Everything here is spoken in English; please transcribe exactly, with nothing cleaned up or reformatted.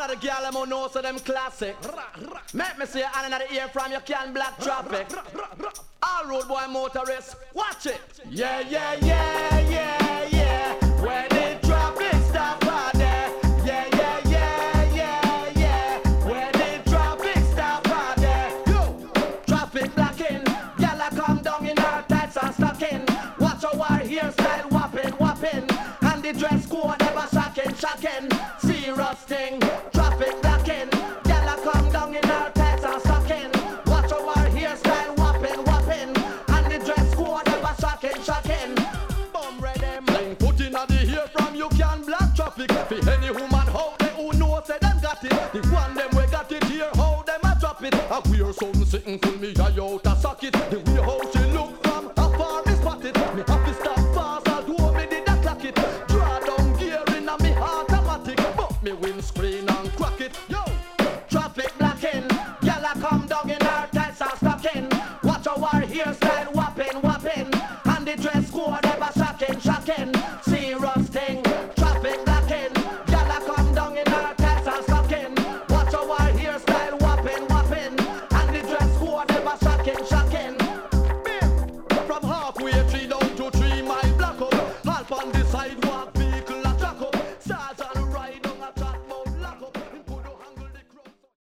of the gyal them who know so them classic. Make me see your hand in the ear from you can black traffic. All road boy motorists, watch it. Yeah, yeah, yeah, yeah, yeah. When the traffic stop out there. Yeah, yeah, yeah, yeah, yeah. When the traffic stop out there. Yo, traffic blocking. Gyal a come down in her tights and stocking. Watch our hairstyle whopping, whopping. And the dress code ever shocking, shocking. Serious thing. Traffic blocking. Gyal a come down in her tights and stocking. Watch our hairstyle whopping, whopping. And the dress code ever shocking, shocking. Bum ready. Bring foot in the ear from you can block traffic. For any woman out there who knows say them got it. The one them we got it here, how them a drop it. I wear some sitting full me eye out a socket. The way how she look from afar me spot it. Me have to stop fast although me did a clock it. Draw down gear in a me automatic. But me windscreen and crack it. Yo!